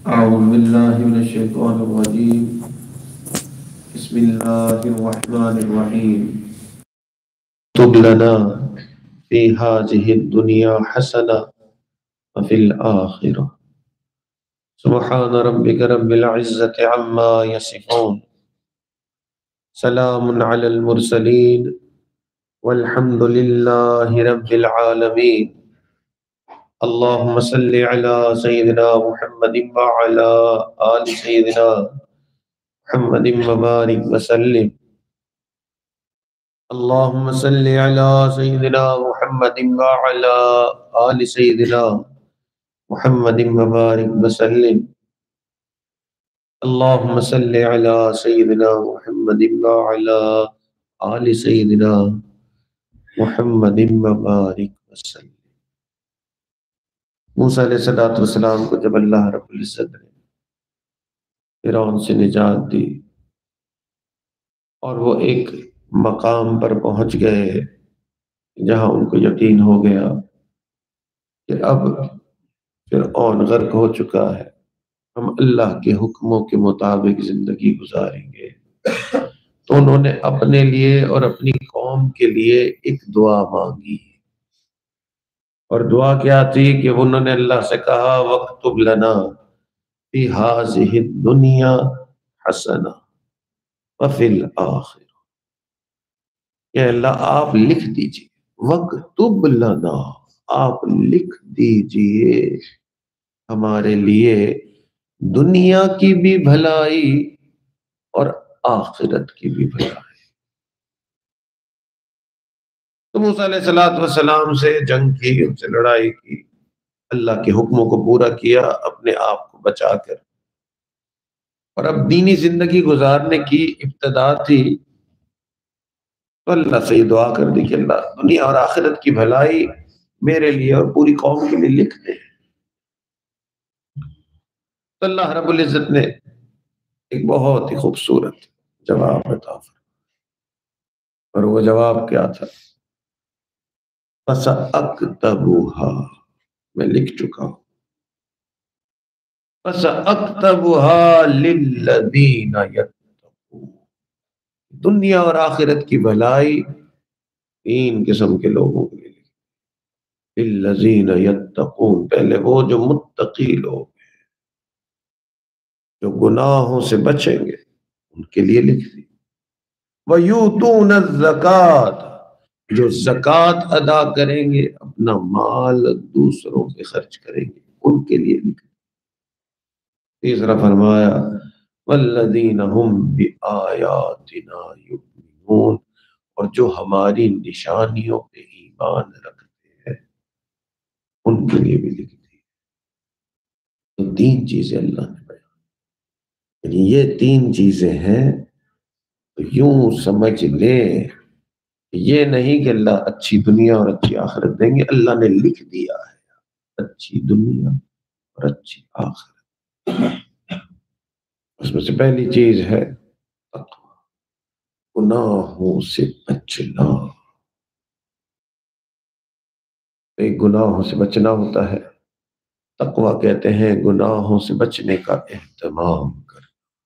أعوذ بالله من الشيطان الرجيم. بسم الله الرحمن الرحيم. اكتب لنا في هذه الدنيا حسنة وفي الآخرة سبحان ربك رب العزة عما يصفون سلام على المرسلين والحمد لله رب العالمين. اللهم صل على سيدنا محمد وعلى آل سيدنا محمد وبارك وسلم. اللهم صل على سيدنا محمد وعلى آل سيدنا محمد وبارك وسلم. اللهم صل على سيدنا محمد وعلى آل سيدنا محمد وبارك وسلم. موسیٰ علیہ السلام کو جب اللہ رب العزت نے فرعون سے نجات دی اور وہ ایک مقام پر پہنچ گئے جہاں ان کو یقین ہو گیا کہ اب فرعون غرق ہو چکا ہے، ہم اللہ کے حکموں کے مطابق زندگی گزاریں گے، تو انہوں نے اپنے لیے اور اپنی قوم کے لیے ایک دعا مانگی، اور دعا کیا تھی کہ انہوں نے اللہ سے کہا وَاكْتُبْ لَنَا فِي هَذِهِ الدُّنْيَا حَسَنَةً وَفِي الْآخِرَةِ، کہ اللہ آپ لکھ دیجئے، وَاكْتُبْ لَنَا، آپ لکھ دیجئے ہمارے لیے دنیا کی بھی بھلائی اور آخرت کی بھی بھلائی۔ تو موسیٰ علیہ السلام سے جنگ کی، ان سے لڑائی کی، اللہ کے حکموں کو پورا کیا اپنے آپ کو بچا کر، اور اب دینی زندگی گزارنے کی ابتدا تھی، تو اللہ سے یہ دعا کر دی کہ اللہ دنیا اور آخرت کی بھلائی میرے لیے اور پوری قوم کے لیے لکھ دے۔ تو اللہ رب العزت نے ایک بہت ہی خوبصورت جواب عطا فرمایا، اور وہ جواب کیا تھا؟ فَسَأَكْتَبُهَا، میں لکھ چکا ہوں، فَسَأَكْتَبُهَا لِلَّذِينَ يَتَّقُونَ، دنیا اور آخرت کی بھلائی تین قسم کے لوگوں کے لیے، لِلَّذِينَ يَتَّقُونَ، پہلے وہ جو متقی لوگ ہیں، جو گناہوں سے بچیں گے، ان کے لیے لکھ دی۔ وَيُؤْتُونَ الزَّكَاةَ، جو زکوٰۃ ادا کریں گے، اپنا مال دوسروں پہ خرچ کریں گے، ان کے لیے لکھ دی۔ تیسرا فرمایا وَالَّذِينَ هُمْ بِآيَاتِنَا يُؤْمِنُونَ، اور جو ہماری نشانیوں پہ ایمان رکھتے ہیں، ان کے لیے بھی لکھ دی۔ تو تین چیزیں اللہ نے بیان، یعنی یہ تین چیزیں ہیں، تو یوں سمجھ لیں، یہ نہیں کہ اللہ اچھی دنیا اور اچھی آخرت دیں گے، اللہ نے لکھ دیا ہے اچھی دنیا اور اچھی آخرت۔ اس میں سے پہلی چیز ہے تقویٰ، گناہوں سے بچنا۔ ایک گناہوں سے بچنا ہوتا ہے، تقویٰ کہتے ہیں گناہوں سے بچنے کا اہتمام کر۔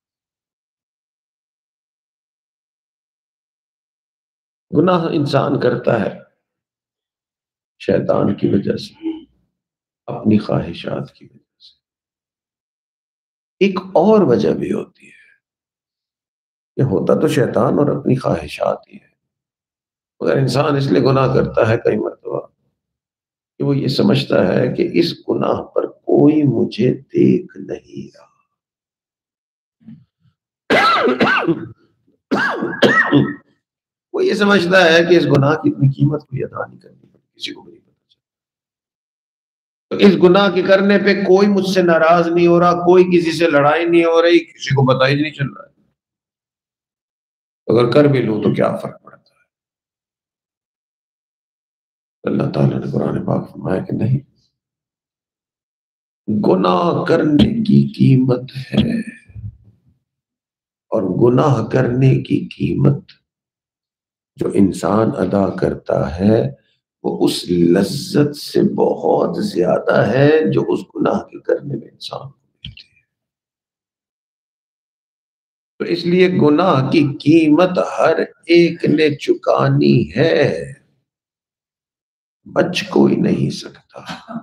گناہ انسان کرتا ہے شیطان کی وجہ سے، اپنی خواہشات کی وجہ سے۔ ایک اور وجہ بھی ہوتی ہے، یہ ہوتا تو شیطان اور اپنی خواہشات ہی ہے، مگر انسان اس لیے گناہ کرتا ہے کئی مرتبہ کہ وہ یہ سمجھتا ہے کہ اس گناہ پر کوئی مجھے دیکھ نہیں رہا۔ وہ یہ سمجھتا ہے کہ اس گناہ کی اتنی قیمت کوئی ادا نہیں کرنی پڑتی، کسی کو بھی نہیں پتا چلتا، تو اس گناہ کے کرنے پہ کوئی مجھ سے ناراض نہیں ہو رہا، کوئی کسی سے لڑائی نہیں ہو رہی، کسی کو پتہ ہی نہیں چل رہا ہے، اگر کر بھی لوں تو کیا فرق پڑتا ہے۔ اللہ تعالیٰ نے قرآن پاک فرمایا کہ نہیں، گناہ کرنے کی قیمت ہے، اور گناہ کرنے کی قیمت جو انسان ادا کرتا ہے وہ اس لذت سے بہت زیادہ ہے جو اس گناہ کے کرنے میں انسان کو ملتی ہے۔ تو اس لیے گناہ کی قیمت ہر ایک نے چکانی ہے، بچ کوئی نہیں سکتا۔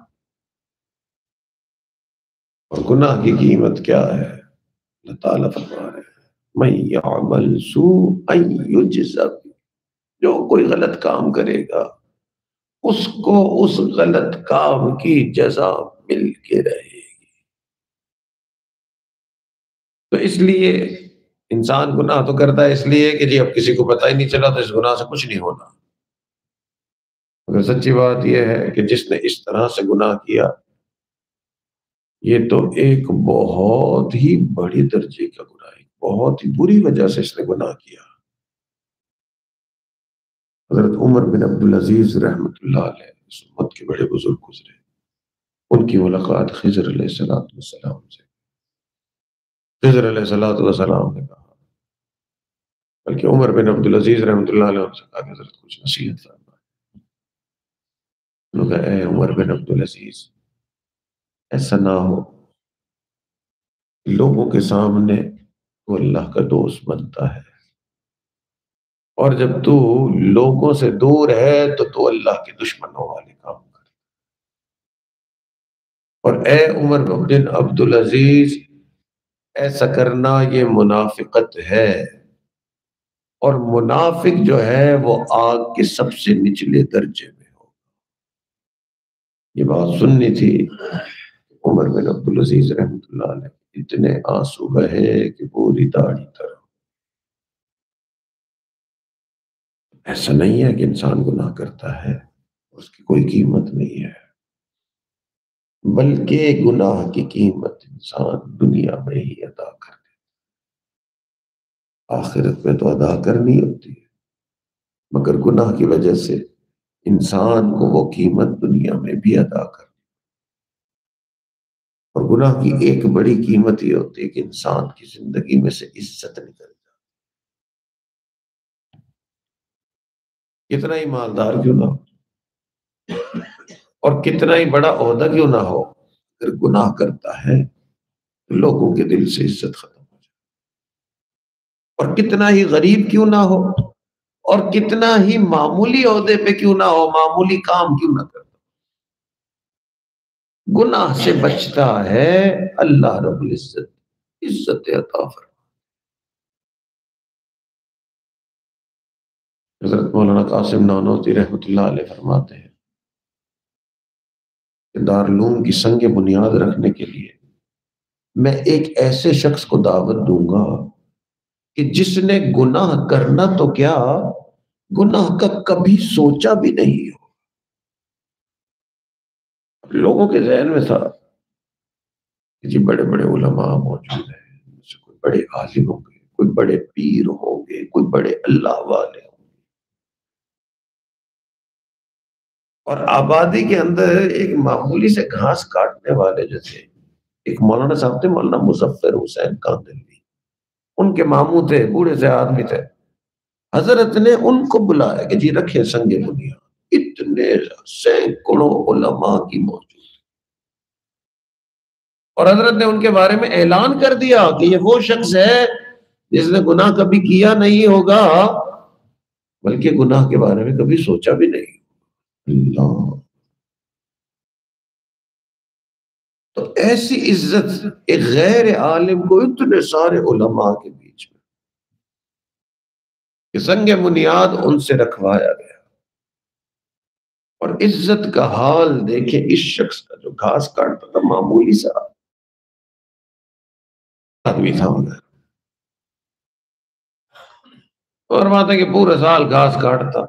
اور گناہ کی قیمت کیا ہے؟ اللہ تعالیٰ فرما رہے ہیں مَن یعمل سوءًا یجز بہ، جو کوئی غلط کام کرے گا اس کو اس غلط کام کی جزا مل کے رہے گی۔ تو اس لیے انسان گناہ تو کرتا ہے اس لیے کہ جی اب کسی کو پتہ ہی نہیں چلا تو اس گناہ سے کچھ نہیں ہونا، مگر سچی بات یہ ہے کہ جس نے اس طرح سے گناہ کیا یہ تو ایک بہت ہی بڑی درجے کا گناہ ہے، بہت ہی بری وجہ سے اس نے گناہ کیا۔ حضرت عمر بن عبدالعزیز رحمۃ اللہ علیہ اس امت کے بڑے بزرگ گزرے، ان کی ملاقات خضر علیہ السلام سے۔ خضر علیہ السلام نے کہا، بلکہ عمر بن عبدالعزیز رحمۃ اللہ علیہ سے کہا کہ حضرت کچھ نصیحت فرمائیں۔ انہوں نے کہا اے عمر بن عبدالعزیز، ایسا نہ ہو لوگوں کے سامنے تو اللہ کا دوست بنتا ہے، اور جب تو لوگوں سے دور ہے تو اللہ کے دشمنوں والے کام کر۔ اور اے عمر بن عبدالعزیز، ایسا کرنا یہ منافقت ہے، اور منافق جو ہے وہ آگ کے سب سے نچلے درجے میں ہو۔ یہ بات سننی تھی عمر بن عبدالعزیز رحمۃ اللہ علیہ، اتنے آنسو بہے کہ پوری داڑھی تر۔ ایسا نہیں ہے کہ انسان گناہ کرتا ہے اس کی کوئی قیمت نہیں ہے، بلکہ گناہ کی قیمت انسان دنیا میں ہی ادا کر دے، آخرت میں تو ادا کرنی ہوتی ہے، مگر گناہ کی وجہ سے انسان کو وہ قیمت دنیا میں بھی ادا کر۔ اور گناہ کی ایک بڑی قیمت یہ ہوتی ہے کہ انسان کی زندگی میں سے عزت نکل جائے، کتنا ہی مالدار کیوں نہ ہو اور کتنا ہی بڑا عہدہ کیوں نہ ہو، اگر گناہ کرتا ہے تو لوگوں کے دل سے عزت ختم ہو جائے، اور کتنا ہی غریب کیوں نہ ہو اور کتنا ہی معمولی عہدے پہ کیوں نہ ہو، معمولی کام کیوں نہ کرتا، گناہ سے بچتا ہے اللہ رب العزت عزت عطا فرماتا۔ حضرت مولانا قاسم نانوتوی رحمۃ اللہ علیہ فرماتے ہیں کہ دارالعلوم کی سنگ بنیاد رکھنے کے لیے میں ایک ایسے شخص کو دعوت دوں گا کہ جس نے گناہ کرنا تو کیا، گناہ کا کبھی سوچا بھی نہیں ہو۔ لوگوں کے ذہن میں تھا کہ جی بڑے بڑے علماء موجود ہیں، کوئی بڑے عالم ہوں گے، کوئی بڑے پیر ہوں گے، کوئی بڑے اللہ والے ہوں گے، اور آبادی کے اندر ایک معمولی سے گھاس کاٹنے والے جو تھے، ایک مولانا صاحب تھے، مولانا مظفر حسین کاندھلوی، ان کے ماموں تھے، بوڑھے سے آدمی تھے، حضرت نے ان کو بلایا کہ جی رکھے سنگ بنیاد، اتنے سینکڑوں علماء کی موجود، اور حضرت نے ان کے بارے میں اعلان کر دیا کہ یہ وہ شخص ہے جس نے گناہ کبھی کیا نہیں ہوگا، بلکہ گناہ کے بارے میں کبھی سوچا بھی نہیں۔ اللہ، تو ایسی عزت ایک غیر عالم کو اتنے سارے علماء کے بیچ میں کہ سنگ بنیاد ان سے رکھوایا گیا، اور عزت کا حال دیکھیں اس شخص کا جو گھاس کاٹتا تھا، معمولی سا آدمی تھا مگر، اور بات ہے کہ پورے سال گھاس کاٹتا،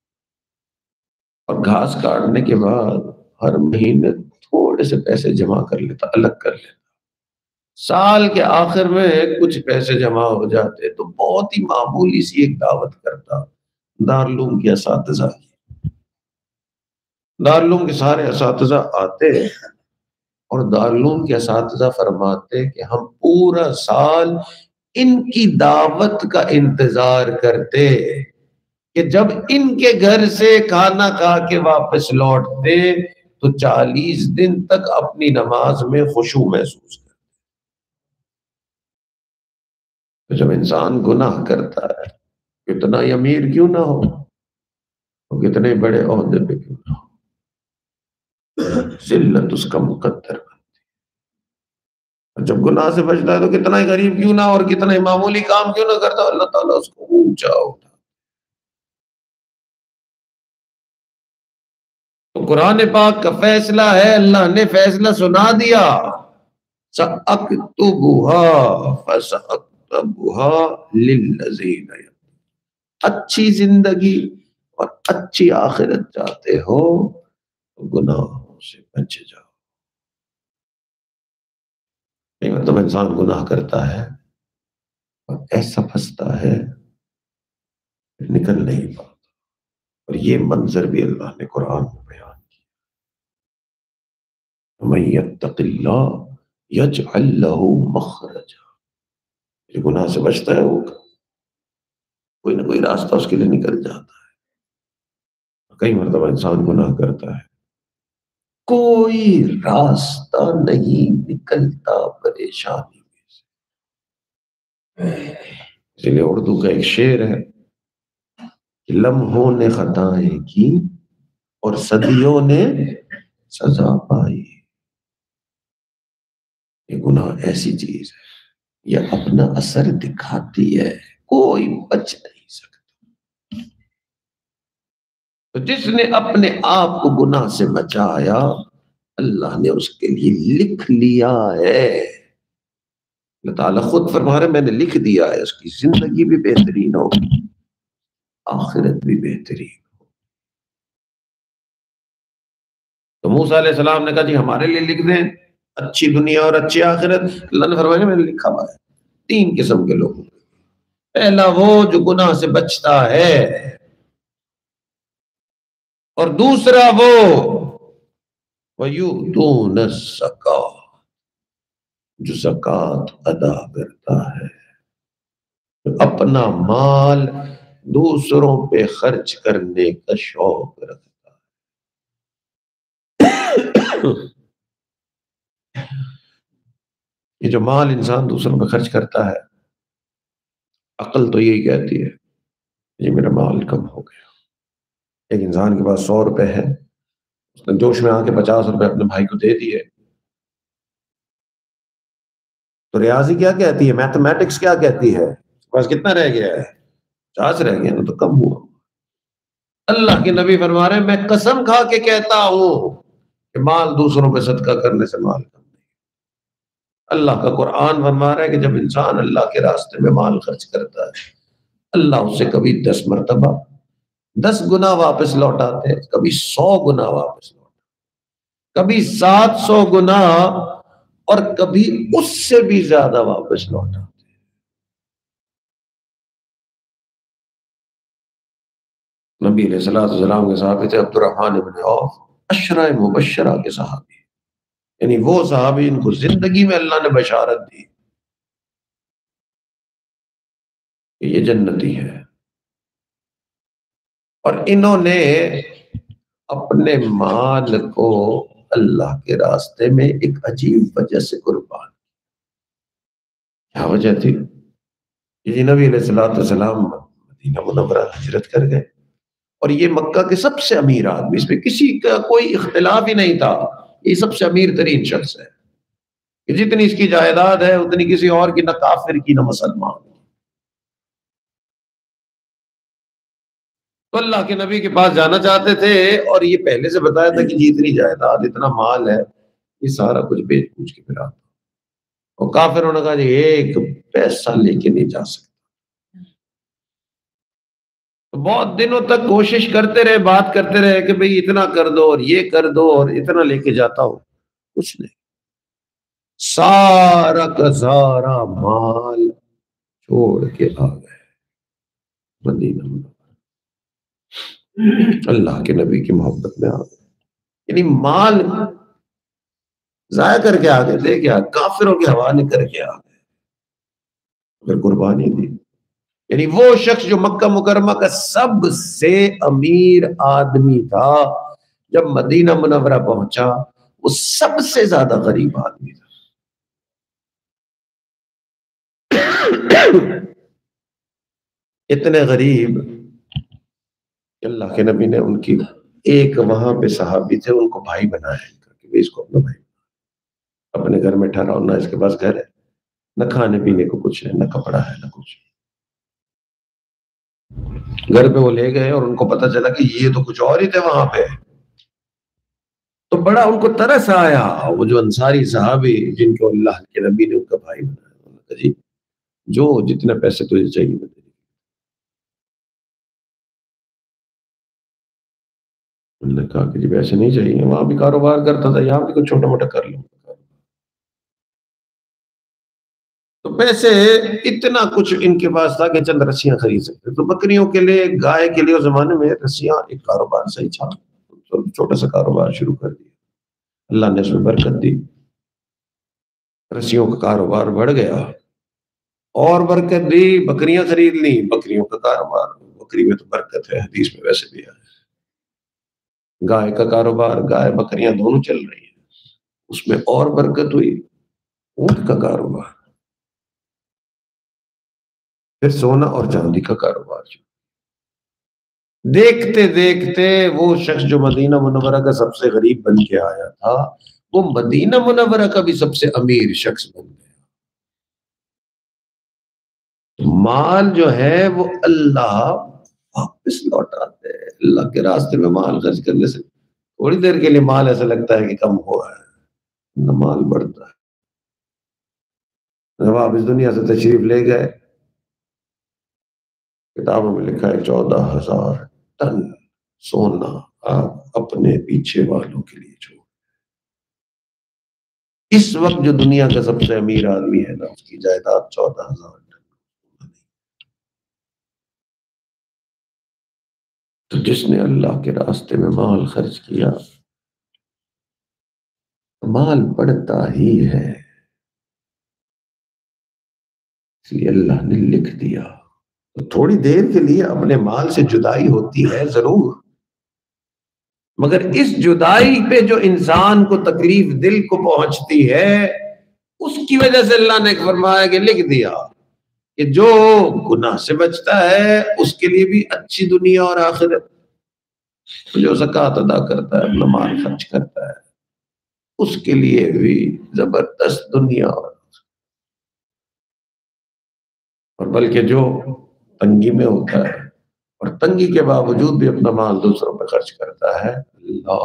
اور گھاس کاٹنے کے بعد ہر مہینے تھوڑے سے پیسے جمع کر لیتا، الگ کر لیتا، سال کے آخر میں کچھ پیسے جمع ہو جاتے تو بہت ہی معمولی سی ایک دعوت کرتا دارالعلوم کے اساتذہ کی۔ دارالعلوم کے سارے اساتذہ آتے اور دارالعلوم کے اساتذہ فرماتے کہ ہم پورا سال ان کی دعوت کا انتظار کرتے کہ جب ان کے گھر سے کھانا کھا کے واپس لوٹتے تو 40 دن تک اپنی نماز میں خشوع محسوس کرتے۔ تو جب انسان گناہ کرتا ہے، کتنا ہی امیر کیوں نہ ہو، کتنے بڑے عہدے پہ کیوں نہ ہو، ذلت اس کا مقدر ہے۔ جب گناہ سے بچتا ہے تو کتنا ہی غریب کیوں نہ اور کتنا ہی معمولی کام کیوں نہ کرتا، اللہ تعالیٰ اس کو اونچا ہوتا۔ تو قرآن پاک کا فیصلہ ہے، اللہ نے فیصلہ سنا دیا، سَأَكْتُبُهَا فَسَأَكْتُبُهَا لِلَّذِينَ، اچھی زندگی اور اچھی آخرت چاہتے ہو تو گناہوں سے بچ جاؤ۔ نہیں مطلب انسان گناہ کرتا ہے اور ایسا پھنستا ہے نکل نہیں پاتا، اور یہ منظر بھی اللہ نے قرآن میں بیان کیا، وَمَن يَتَّقِ اللَّهَ يَجْعَل لَّهُ مَخْرَجًا، جو گناہ سے بچتا ہے وہ کوئی نہ کوئی راستہ اس کے لیے نکل جاتا ہے۔ کئی مرتبہ انسان گناہ کرتا ہے، کوئی راستہ نہیں نکلتا پریشانی میں سے۔ اسی لیے اردو کا ایک شعر ہے کہ لمحوں نے خطائیں کی اور صدیوں نے سزا پائی۔ یہ گناہ ایسی چیز ہے، یہ اپنا اثر دکھاتی ہے، کوئی بچ نہیں سکتا۔ تو جس نے اپنے آپ کو گناہ سے بچایا، اللہ نے اس کے لیے لکھ لیا ہے، اللہ تعالیٰ خود فرما رہے میں نے لکھ دیا ہے، اس کی زندگی بھی بہترین ہوگی، آخرت بھی بہترین۔ تو موسیٰ علیہ السلام نے کہا جی ہمارے لیے لکھ دیں اچھی دنیا اور اچھی آخرت، اللہ نے فرمایا میں نے لکھا ہوا ہے تین قسم کے لوگوں۔ پہلا وہ جو گناہ سے بچتا ہے، اور دوسرا وہ وَيُؤْتُونَ الزَّكَاةَ، جو زکوٰۃ ادا کرتا ہے، اپنا مال دوسروں پہ خرچ کرنے کا شوق رکھتا ہے۔ یہ جو مال انسان دوسروں پہ خرچ کرتا ہے، عقل تو یہی کہتی ہے یہ میرا مال کم ہو گیا۔ ایک انسان کے پاس 100 روپے ہے، اس نے جوش میں آ کے 50 روپے اپنے بھائی کو دے دیے، تو ریاضی کیا کہتی ہے، میتھمیٹکس کیا کہتی ہے، بس کتنا رہ گیا ہے، 50 رہ گیا نا، تو کم ہوا۔ اللہ کے نبی فرما رہے ہیں میں قسم کھا کے کہتا ہوں کہ مال دوسروں پہ صدقہ کرنے سے مال کم نہیں۔ اللہ کا قرآن فرما رہا ہے کہ جب انسان اللہ کے راستے میں مال خرچ کرتا ہے، اللہ اسے کبھی 10 مرتبہ 10 گنا واپس لوٹاتے ہیں، کبھی 100 گنا واپس لوٹاتے، کبھی 700 گنا، اور کبھی اس سے بھی زیادہ واپس لوٹاتے۔ نبی علیہ السلام کے صحابی تھے عبد الرحمن بن عوف، عشرہ مبشرہ کے صحابی، یعنی وہ صحابی ان کو زندگی میں اللہ نے بشارت دی کہ یہ جنتی ہے، اور انہوں نے اپنے مال کو اللہ کے راستے میں ایک عجیب وجہ سے قربان۔ کیا وجہ تھی؟ کہ نبی علیہ السلام مدینہ منورہ ہجرت کر گئے، اور یہ مکہ کے سب سے امیر آدمی، اس پہ کسی کا کوئی اختلاف ہی نہیں تھا، یہ سب سے امیر ترین شخص ہے، کہ جتنی اس کی جائیداد ہے اتنی کسی اور کی، نہ کافر کی نہ مسلمان کی۔ تو اللہ کے نبی کے پاس جانا چاہتے تھے، اور یہ پہلے سے بتایا تھا کہ اتنی جائیداد اتنا مال ہے، یہ سارا کچھ بیچ بوچھ کے پھر آتا، اور کافروں نے کہا جی ایک پیسہ لے کے نہیں جا سکتے۔ تو بہت دنوں تک کوشش کرتے رہے، بات کرتے رہے کہ بھئی اتنا کر دو اور یہ کر دو اور اتنا لے کے جاتا ہوں، کچھ نہیں، سارا کا سارا مال چھوڑ کے آ گئے مدینہ میں، اللہ کے نبی کی محبت میں آ گئے، یعنی مال ضائع کر کے آ گئے، دے کے آ گئے، کافروں کے حوالے کر کے آ گئے، پھر قربانی دی۔ یعنی وہ شخص جو مکہ مکرمہ کا سب سے امیر آدمی تھا، جب مدینہ منورہ پہنچا وہ سب سے زیادہ غریب آدمی تھا۔ اتنے غریب کہ اللہ کے نبی نے ان کی ایک وہاں پہ صحابی تھے ان کو بھائی بنایا کہ اس کو اپنا بھائی، اپنے گھر میں ٹھہراؤ، نہ اس کے پاس گھر ہے، نہ کھانے پینے کو کچھ ہے، نہ کپڑا ہے، نہ کچھ۔ گھر پہ وہ لے گئے اور ان کو پتا چلا کہ یہ تو کچھ اور ہی تھے وہاں پہ، تو بڑا ان کو ترس آیا۔ وہ جو انصاری صحابی جن کو اللہ کے نبی نے ان کا بھائی بنایا، انہوں نے کہا جی جو جتنے پیسے تجھے چاہیے میں دے دوں۔ انہوں نے کہا کہ جی پیسے نہیں چاہیے، وہاں بھی کاروبار کرتا تھا، یہاں بھی کچھ چھوٹا موٹا کر لوں۔ تو پیسے اتنا کچھ ان کے پاس تھا کہ چند رسیاں خرید سکتے، تو بکریوں کے لیے، گائے کے لیے اس زمانے میں رسیاں ایک کاروبار صحیح تھا، تو چھوٹا سا کاروبار شروع کر دیا، اللہ نے اس میں برکت دی، رسیوں کا کاروبار بڑھ گیا، اور برکت دی، بکریاں خرید لی، بکریوں کا کاروبار، بکری میں تو برکت ہے، حدیث میں ویسے بھی ہے، گائے کا کاروبار، گائے بکریاں دونوں چل رہی ہیں، اس میں اور برکت ہوئی، اونٹ کا کاروبار، پھر سونا اور چاندی کا کاروبار۔ دیکھتے دیکھتے وہ شخص جو مدینہ منورہ کا سب سے غریب بن کے آیا تھا، وہ مدینہ منورہ کا بھی سب سے امیر شخص بن گیا۔ مال جو ہے وہ اللہ واپس لوٹاتے ہیں، اللہ کے راستے میں مال خرچ کرنے سے تھوڑی دیر کے لیے مال ایسا لگتا ہے کہ کم ہوا ہے، نہ مال بڑھتا ہے۔ جب آپ اس دنیا سے تشریف لے گئے، کتابوں میں لکھا ہے 14,000 ٹن سونا آپ اپنے پیچھے والوں کے لیے چھوڑ۔ اس وقت جو دنیا کا سب سے امیر آدمی ہے نا، اس کی جائیداد 14,000 ٹن۔ تو جس نے اللہ کے راستے میں مال خرچ کیا، مال بڑھتا ہی ہے، اس لیے اللہ نے لکھ دیا۔ تو تھوڑی دیر کے لیے اپنے مال سے جدائی ہوتی ہے ضرور، مگر اس جدائی پہ جو انسان کو تکلیف دل کو پہنچتی ہے، اس کی وجہ سے اللہ نے فرمایا کہ لکھ دیا کہ جو گناہ سے بچتا ہے اس کے لیے بھی اچھی دنیا اور آخرت، جو زکوٰۃ ادا کرتا ہے، اپنا مال خرچ کرتا ہے، اس کے لیے بھی زبردست دنیا، اور بلکہ جو تنگی میں ہوتا ہے اور تنگی کے باوجود بھی اپنا مال دوسروں پہ خرچ کرتا ہے، اللہ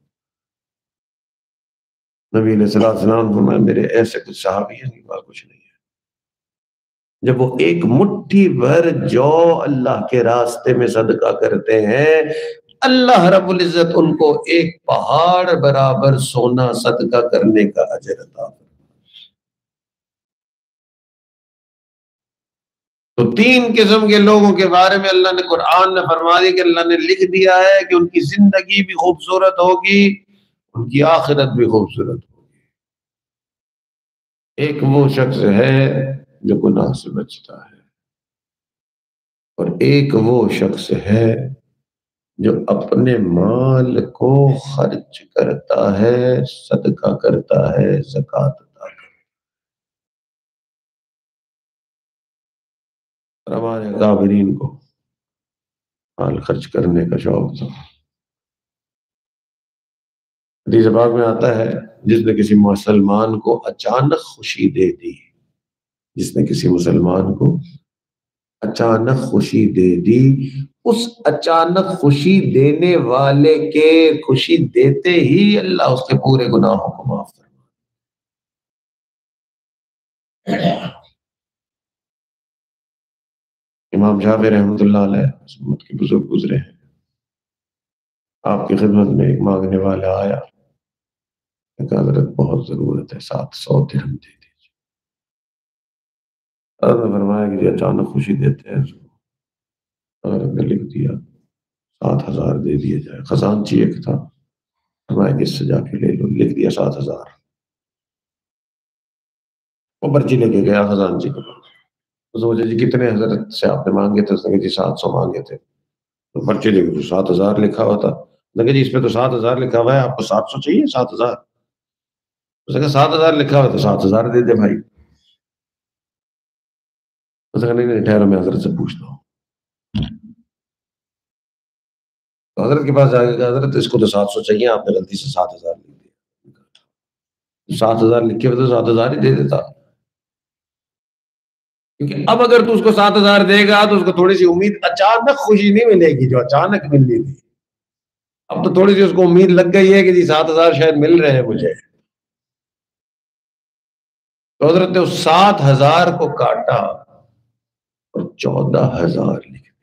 نبی علیہ السلام فرمایا میرے ایسے کچھ صحابی ہیں کہ بات کچھ نہیں ہے، جب وہ ایک مٹھی بھر جو اللہ کے راستے میں صدقہ کرتے ہیں، اللہ رب العزت ان کو ایک پہاڑ برابر سونا صدقہ کرنے کا اجر عطا کرتا ہے۔ تو 3 قسم کے لوگوں کے بارے میں اللہ نے قرآن میں فرما دیا کہ اللہ نے لکھ دیا ہے کہ ان کی زندگی بھی خوبصورت ہوگی، ان کی آخرت بھی خوبصورت ہوگی۔ ایک وہ شخص ہے جو گناہ سے بچتا ہے، اور ایک وہ شخص ہے جو اپنے مال کو خرچ کرتا ہے، صدقہ کرتا ہے، زکوٰۃ ادا کرتا ہے۔ اور ہمارے اکابرین کو مال خرچ کرنے کا شوق تھا۔ حدیث پاک میں آتا ہے جس نے کسی مسلمان کو اچانک خوشی دے دی، جس نے کسی مسلمان کو اچانک خوشی دے دی، اس اچانک خوشی دینے والے کے خوشی دیتے ہی اللہ اس کے پورے گناہوں کو معاف فرمائے۔ امام شافعی رحمۃ اللہ علیہ امت کے بزرگ گزرے ہیں، آپ کی خدمت میں ایک مانگنے والا آیا کہ حضرت بہت ضرورت ہے، 700 درہم دے دیجیے۔ حضرت نے فرمایا کہ اچانک خوشی دیتے ہیں، حضرت نے لکھ دیا 7,000 دے دیے جائے۔ خزانچی ایک تھا، فرمایا کہ اس سے جا کے لے لو، لکھ دیا 7,000۔ وہ پرچی لے کے گیا خزانچی کو، سوچا جی کتنے حضرت سے آپ نے مانگے تھے؟ اس نے کہا جی 700 مانگے تھے۔ تو پرچی لے کے 7,000 لکھا ہوا تھا، لگا جی اس پہ تو 7,000 لکھا ہوا ہے، آپ کو 700 چاہیے؟ 7,000؟ اس نے کہا 7,000 لکھا ہوا ہے تو 7,000 دے دے بھائی۔ اس نے کہا نہیں نہیں ٹھہرو میں حضرت سے پوچھتا ہوں. تو حضرت کے پاس جا کے کہا حضرت اس کو تو 700 چاہیے، آپ نے غلطی سے 7,000 لکھ دیا. 7,000 لکھے ہوئے تو 7,000 ہی دے دیتا، کیونکہ اب اگر تو اس کو 7,000 دے گا تو اس کو تھوڑی سی امید، اچانک خوشی نہیں ملے گی جو اچانک ملنی تھی. اب تو تھوڑی سی اس کو امید لگ گئی ہے کہ جی 7,000 شاید مل رہے ہیں مجھے. تو حضرت نے اس 7,000 کو کاٹا اور 14,000 لکھ دیا.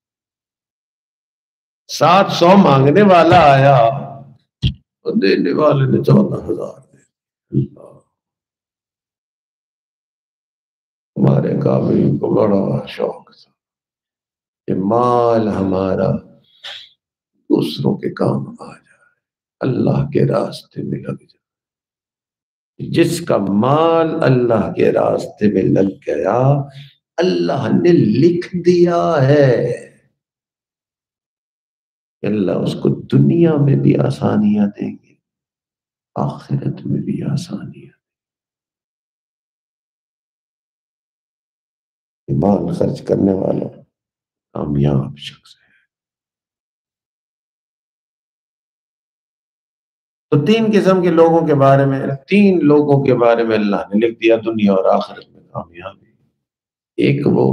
700 مانگنے والا آیا اور دینے والے نے 14,000 دے دیا. ہمارے کابل کو بڑا شوق تھا کہ مال ہمارا دوسروں کے کام آ جائے، اللہ کے راستے میں لگ جائے. جس کا مال اللہ کے راستے میں لگ گیا اللہ نے لکھ دیا ہے کہ اللہ اس کو دنیا میں بھی آسانیاں دیں گے، آخرت میں بھی آسانیاں. مال خرچ کرنے والا کامیاب شخص ہے. تو 3 قسم کے لوگوں کے بارے میں، 3 لوگوں کے بارے میں اللہ نے لکھ دیا دنیا اور آخرت میں کامیابی. ایک وہ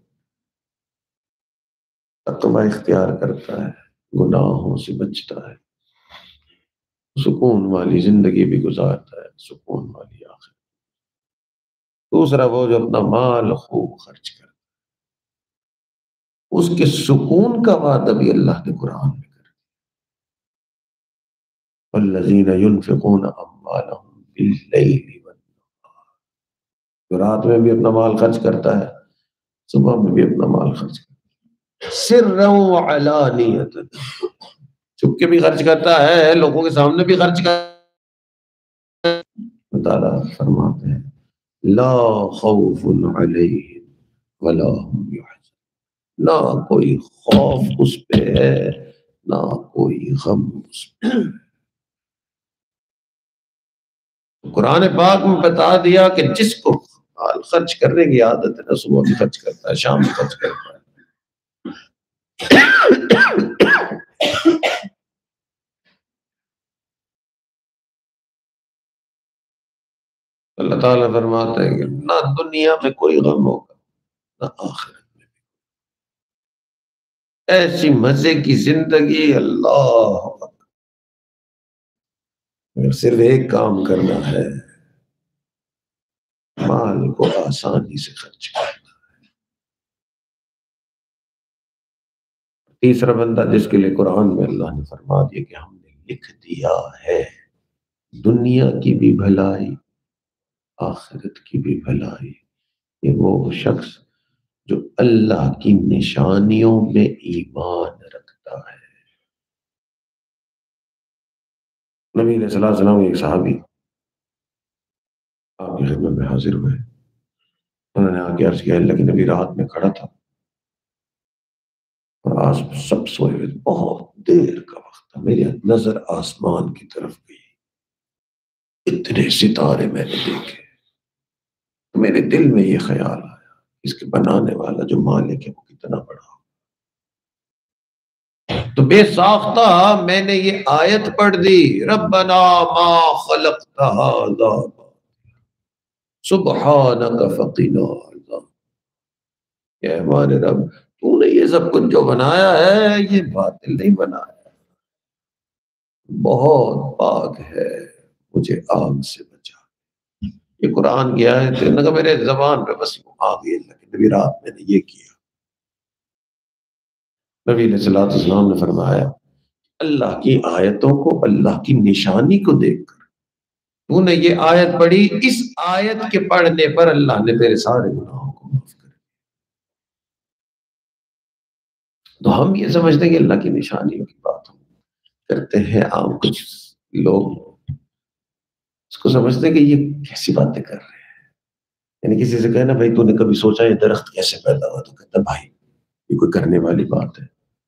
تقوی اختیار کرتا ہے، گناہوں سے بچتا ہے، سکون والی زندگی بھی گزارتا ہے، سکون والی آخرت. دوسرا وہ جو اپنا مال خوب خرچ کرتا ہے، اس کے سکون کا وعدہ بھی اللہ نے قرآن میں کر دیا. والذین ينفقون اموالهم باللیل والنہار، جو رات میں بھی اپنا مال خرچ کرتا ہے، صبح میں بھی اپنا مال خرچ کرتا ہے، سرا وعلانیۃ، چھپ کے بھی خرچ کرتا ہے، لوگوں کے سامنے بھی خرچ کرتا ہے. تعالیٰ فرماتے ہیں لا خوف علیہم ولا هم يحزنون، نہ کوئی خوف اس پہ ہے نہ کوئی غم اس پہ. قرآن پاک میں بتا دیا کہ جس کو مال خرچ کرنے کی عادت ہے نا، صبح بھی خرچ کرتا ہے، شام بھی خرچ کرتا ہے. اللہ تعالیٰ فرماتے ہیں کہ نہ دنیا میں کوئی غم ہوگا نہ آخرت میں. ایسی مزے کی زندگی، اللہ اگر صرف ایک کام کرنا ہے، مال کو آسانی سے خرچ کرنا. تیسرا بندہ جس کے لیے قرآن میں اللہ نے فرما دیا کہ ہم نے لکھ دیا ہے دنیا کی بھی بھلائی آخرت کی بھی بھلائی، یہ وہ شخص جو اللہ کی نشانیوں میں ایمان رکھتا ہے. نبی علیہ الصلوۃ والسلام ایک صحابی آپ کی خدمت میں حاضر ہوئے. انہوں نے آ کے عرض کیا اللہ کے نبی رات میں کھڑا تھا اور آج سب سوئے ہوئے، بہت دیر کا وقت تھا، میری نظر آسمان کی طرف گئی، اتنے ستارے میں نے دیکھے. میرے دل میں یہ خیال آیا اس کے بنانے والا جو مالک ہے وہ کتنا بڑا. تو بے ساختہ میں نے یہ آیت پڑھ دی ربنا ما خلقت هذا سبحانک فقنا عذاب. کہ ہمارے رب تو نے یہ سب کچھ جو بنایا ہے یہ باطل نہیں بنایا، بہت پاک ہے، مجھے آگ سے بچا. یہ قرآن کی آیت ہے نا، میرے زبان پہ بس آ گئی اللہ کے نبی رات میں نے یہ کیا. نبی علیہ الصلوۃ والسلام نے فرمایا اللہ کی آیتوں کو، اللہ کی نشانی کو دیکھ کر تو نے یہ آیت پڑھی، اس آیت کے پڑھنے پر اللہ نے تیرے سارے گناہوں کو معاف کر دیا. تو ہم یہ سمجھتے ہیں کہ اللہ کی نشانیوں کی بات ہم کرتے ہیں، عام کچھ لوگ اس کو سمجھتے ہیں کہ یہ کیسی باتیں کر رہے ہیں. یعنی کسی سے کہنا بھائی تو نے کبھی سوچا یہ درخت کیسے پیدا ہوا، تو کہتا بھائی یہ کوئی کرنے والی بات ہے،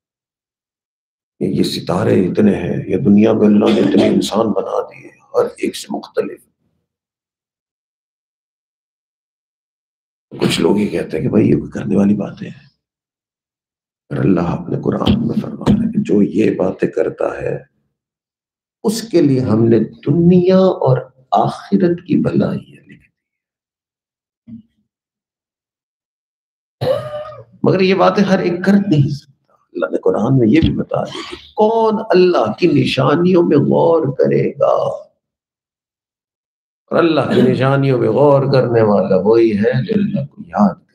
یہ ستارے اتنے ہیں، یہ دنیا میں اللہ نے اتنے انسان بنا دیے ہر ایک سے مختلف. کچھ لوگ یہ کہتے ہیں کہ بھائی یہ کوئی کرنے والی باتیں ہیں، اور اللہ اپنے قرآن میں فرما رہا ہے کہ جو یہ باتیں کرتا ہے اس کے لیے ہم نے دنیا اور آخرت کی بھلائیاں لکھی، مگر یہ باتیں ہر ایک کر نہیں سکتا۔ اللہ نے قرآن میں یہ بھی بتا دی کہ کون اللہ کی نشانیوں میں غور کرے گا، اور اللہ کی نشانیوں میں غور کرنے والا وہی ہے جو اللہ کو یاد کرے۔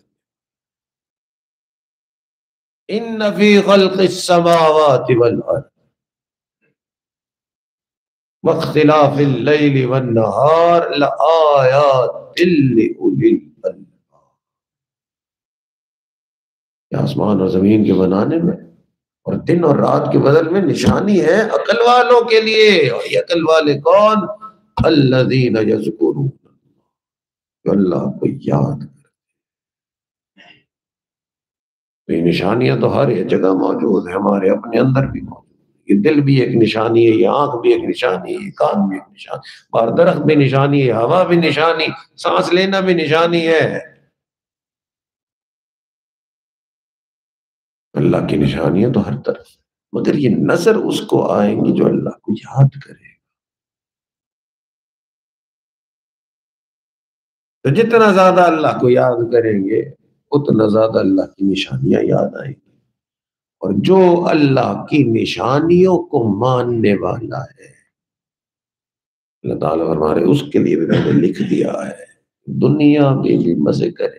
ان فی خلق السماوات والارض واختلاف اللیل والنہار لآیات لأولی الالباب، کہ آسمان اور زمین کے بنانے میں اور دن اور رات کے بدل میں نشانی ہے عقل والوں کے لیے، اور یہ عقل والے کون؟ الذین یذکرون، جو اللہ کو یاد کرتے۔ تو یہ نشانیاں تو ہر ایک جگہ موجود ہیں، ہمارے اپنے اندر بھی موجود ہیں۔ یہ دل بھی ایک نشانی ہے، یہ آنکھ بھی ایک نشانی ہے، یہ کان بھی ایک نشانی، باہر درخت بھی نشانی ہے، ہوا بھی نشانی، سانس لینا بھی نشانی ہے۔ اللہ کی نشانیاں تو ہر طرف، مگر یہ نظر اس کو آئیں گی جو اللہ کو یاد کرے۔ تو جتنا زیادہ اللہ کو یاد کریں گے اتنا زیادہ اللہ کی نشانیاں یاد آئیں گی، اور جو اللہ کی نشانیوں کو ماننے والا ہے اللہ تعالیٰ فرما رہے اس کے لیے بھی میں نے لکھ دیا ہے، دنیا میں بھی مزے کرے،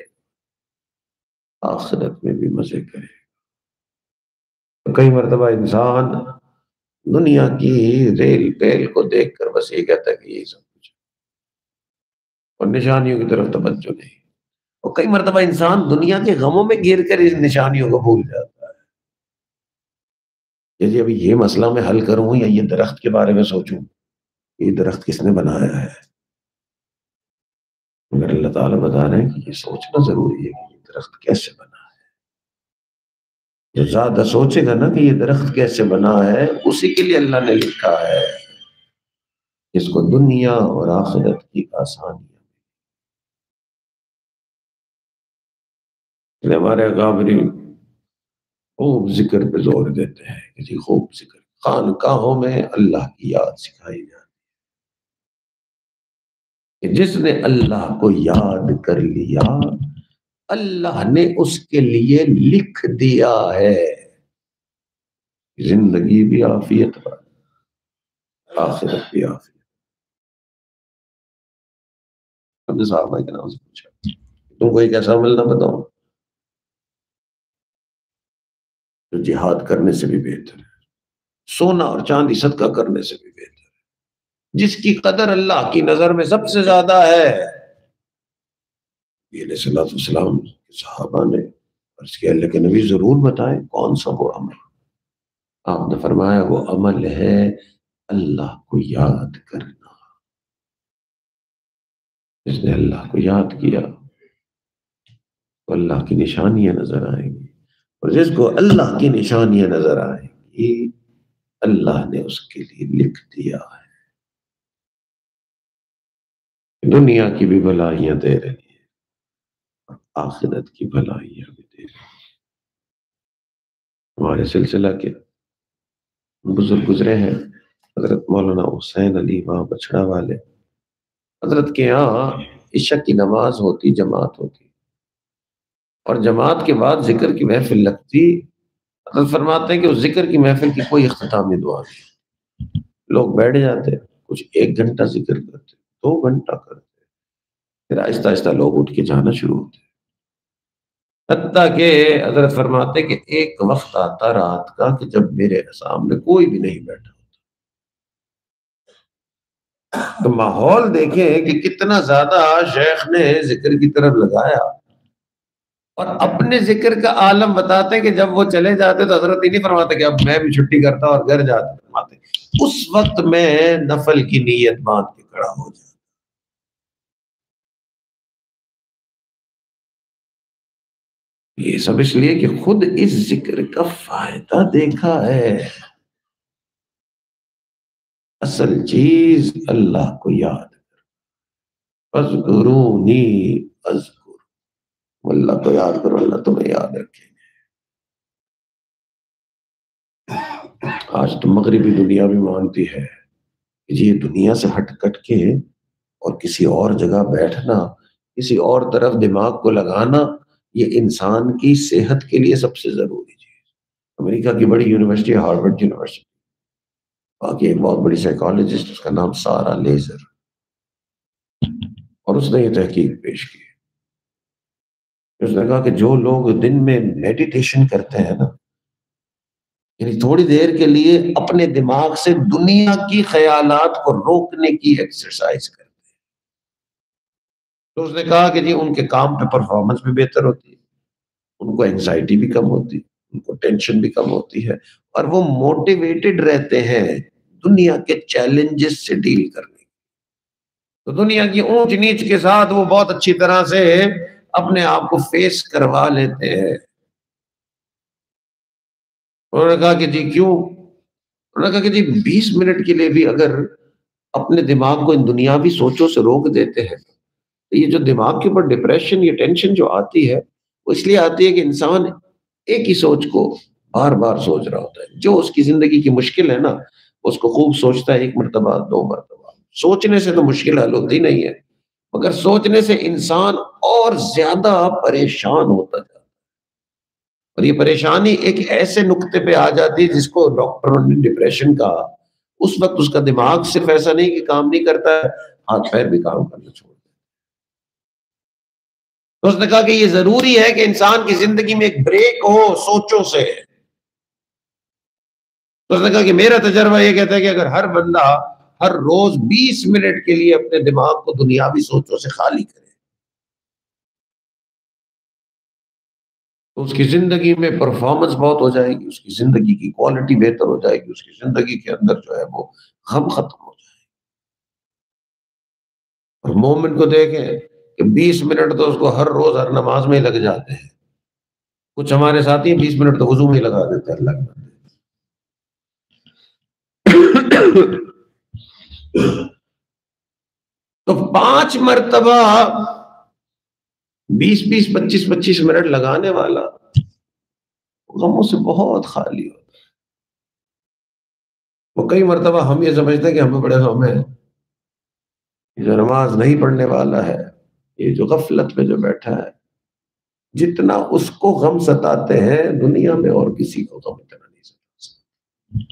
آخرت میں بھی مزے کرے۔ کئی مرتبہ انسان دنیا کی ریل پیل کو دیکھ کر بس یہ کہتا ہے کہ یہی سب کچھ ہے، اور نشانیوں کی طرف توجہ نہیں۔ اور کئی مرتبہ انسان دنیا کے غموں میں گر کر اس نشانیوں کو بھول جاتا ہے، کہ جی ابھی یہ مسئلہ میں حل کروں یا یہ درخت کے بارے میں سوچوں، یہ درخت کس نے بنایا ہے؟ مگر اللہ تعالیٰ بتا رہے ہیں کہ یہ سوچنا ضروری ہے کہ یہ درخت کیسے بنا ہے۔ جو زیادہ سوچے گا نا کہ یہ درخت کیسے بنا ہے، اسی کے لیے اللہ نے لکھا ہے جس کو دنیا اور آخرت کی آسانی۔ ہمارے اکابرین خوب ذکر پہ زور دیتے ہیں کہ جی خوب ذکر، خانقاہوں میں اللہ کی یاد سکھائی جاتی ہے، کہ جس نے اللہ کو یاد کر لیا اللہ نے اس کے لیے لکھ دیا ہے زندگی بھی عافیت پر، آخرت بھی عافیت۔ ہم نے صحابہ کے نام سے پوچھا تم کو ایک ایسا عمل نہ بتاؤ جو جہاد کرنے سے بھی بہتر ہے، سونا اور چاندی صدقہ کرنے سے بھی بہتر ہے، جس کی قدر اللہ کی نظر میں سب سے زیادہ ہے۔ علیہ الصلوۃ والسلام صحابہ نے عرض کیا اللہ کے نبی ضرور بتائیں کون سا وہ عمل؟ آپ نے فرمایا وہ عمل ہے اللہ کو یاد کرنا۔ جس نے اللہ کو یاد کیا تو اللہ کی نشانیاں نظر آئیں گی، اور جس کو اللہ کی نشانیاں نظر آئیں گی اللہ نے اس کے لیے لکھ دیا ہے، دنیا کی بھی بھلائیاں دے رہی ہے اور آخرت کی بھلائیاں بھی دے رہی ہے۔ ہمارے سلسلہ کے بزرگ گزرے ہیں حضرت مولانا حسین علی وہاں بچڑا والے، حضرت کے یہاں عشاء کی نماز ہوتی، جماعت ہوتی، اور جماعت کے بعد ذکر کی محفل لگتی۔ حضرت فرماتے ہیں کہ اس ذکر کی محفل کی کوئی اختتامی دعا نہیں، لوگ بیٹھ جاتے، کچھ 1 گھنٹہ ذکر کرتے، 2 گھنٹہ کرتے، پھر آہستہ آہستہ لوگ اٹھ کے جانا شروع ہوتے، حتیٰ کہ حضرت فرماتے کہ ایک وقت آتا رات کا کہ جب میرے سامنے کوئی بھی نہیں بیٹھا، تو ماحول دیکھیں کہ کتنا زیادہ شیخ نے ذکر کی طرف لگایا، اور اپنے ذکر کا عالم بتاتے ہیں کہ جب وہ چلے جاتے تو حضرت یہ نہیں فرماتے کہ اب میں بھی چھٹی کرتا اور گھر جاتے، فرماتے اس وقت میں نفل کی نیت باندھ کے کھڑا ہو جاتا۔ یہ سب اس لیے کہ خود اس ذکر کا فائدہ دیکھا ہے۔ اصل چیز اللہ کو یاد، اذکرونی اذکر، اللہ کو یاد کرو، اللہ تمہیں یاد رکھے۔ آج تو مغربی دنیا بھی مانتی ہے کہ یہ دنیا سے ہٹ کٹ کے اور کسی اور جگہ بیٹھنا، کسی اور طرف دماغ کو لگانا، یہ انسان کی صحت کے لیے سب سے ضروری چیز۔ امریکہ کی بڑی یونیورسٹی ہارورڈ یونیورسٹی، وہاں کی ایک بہت بڑی سائیکالوجسٹ، اس کا نام سارا لیزر، اور اس نے یہ تحقیق پیش کی۔ اس نے کہا کہ جو لوگ دن میں میڈیٹیشن کرتے ہیں نا، یعنی تھوڑی دیر کے لیے اپنے دماغ سے دنیا کی خیالات کو روکنے کی ایکسرسائز کرتے ہیں، تو اس نے کہا کہ جی ان کے کام پہ پرفارمنس بھی بہتر ہوتی ہے، ان کو اینگزائٹی بھی کم ہوتی ہے، ان کو ٹینشن بھی کم ہوتی ہے، اور وہ موٹیویٹڈ رہتے ہیں دنیا کے چیلنجز سے ڈیل کرنے۔ تو دنیا کی اونچ نیچ کے ساتھ وہ بہت اچھی طرح سے اپنے آپ کو فیس کروا لیتے ہیں۔ انہوں نے کہا کہ جی کیوں؟ انہوں نے کہا کہ جی 20 منٹ کے لیے بھی اگر اپنے دماغ کو ان دنیاوی سوچوں سے روک دیتے ہیں، تو یہ جو دماغ کے اوپر ڈپریشن، یہ ٹینشن جو آتی ہے، وہ اس لیے آتی ہے کہ انسان ایک ہی سوچ کو بار بار سوچ رہا ہوتا ہے۔ جو اس کی زندگی کی مشکل ہے نا، اس کو خوب سوچتا ہے، 1 مرتبہ 2 مرتبہ۔ سوچنے سے تو مشکل حل ہوتی نہیں ہے، مگر سوچنے سے انسان اور زیادہ پریشان ہوتا جاتا ہے، اور یہ پریشانی ایک ایسے نقطے پہ آ جاتی ہے جس کو ڈاکٹروں نے ڈپریشن کہا۔ اس وقت اس کا دماغ صرف ایسا نہیں کہ کام نہیں کرتا ہے، ہاتھ پیر بھی کام کرنا چھوڑ دیتے ہیں۔ تو اس نے کہا کہ یہ ضروری ہے کہ انسان کی زندگی میں ایک بریک ہو سوچوں سے۔ تو اس نے کہا کہ میرا تجربہ یہ کہتا ہے کہ اگر ہر بندہ ہر روز 20 منٹ کے لیے اپنے دماغ کو دنیاوی سوچوں سے خالی کرے، تو اس کی زندگی میں پرفارمنس بہت ہو جائے گی، اس کی زندگی کی کوالٹی بہتر ہو جائے گی، اس کی زندگی کے اندر جو ہے وہ غم ختم ہو جائے گا۔ اور مومن کو دیکھیں کہ 20 منٹ تو اس کو ہر روز ہر نماز میں ہی لگ جاتے ہیں۔ کچھ ہمارے ساتھی 20 منٹ تو وضو میں ہی لگا دیتے ہیں اللہ کے۔ تو 5 مرتبہ 20 20 25 25 منٹ لگانے والا غموں سے بہت خالی ہوتا ہے۔ وہ کئی مرتبہ ہم یہ سمجھتے ہیں کہ ہمیں بڑے غم ہیں، جو نماز نہیں پڑھنے والا ہے، یہ جو غفلت میں جو بیٹھا ہے، جتنا اس کو غم ستاتے ہیں دنیا میں اور کسی کو غم اتنا نہیں ستا۔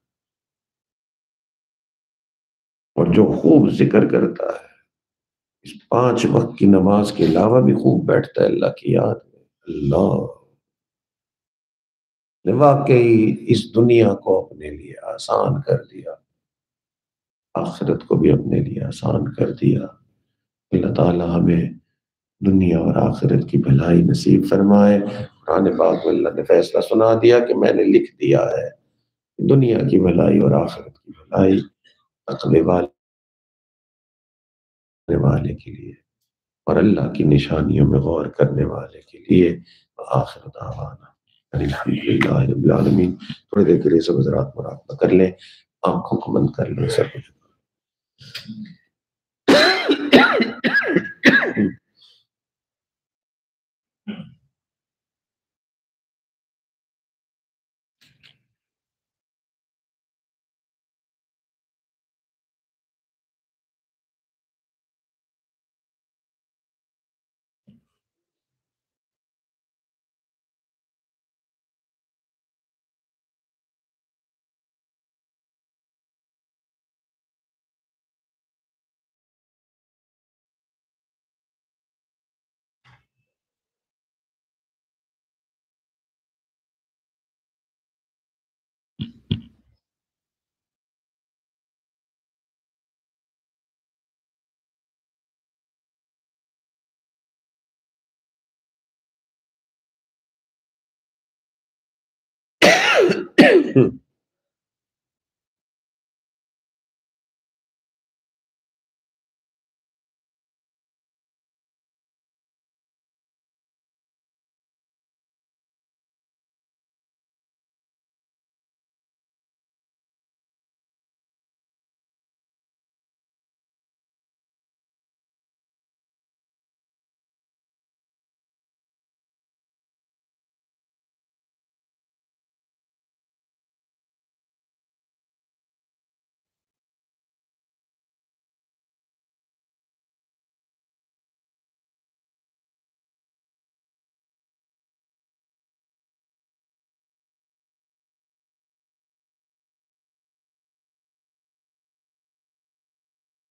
اور جو خوب ذکر کرتا ہے، اس 5 وقت کی نماز کے علاوہ بھی خوب بیٹھتا ہے اللہ کی یاد میں، اللہ نے واقعی اس دنیا کو اپنے لیے آسان کر دیا، آخرت کو بھی اپنے لیے آسان کر دیا۔ اللہ تعالی ہمیں دنیا اور آخرت کی بھلائی نصیب فرمائے۔ قرآن پاک میں اللہ نے فیصلہ سنا دیا کہ میں نے لکھ دیا ہے دنیا کی بھلائی اور آخرت کی بھلائی تقوی والے کے لیے اور اللہ کی نشانیوں میں غور کرنے والے کے لیے۔ آخر دعوانا الحمدللہ رب العالمین۔ تھوڑی دیر کے لیے سب حضرات مراقبہ کر لیں، آنکھوں کو بند کر لیں سب۔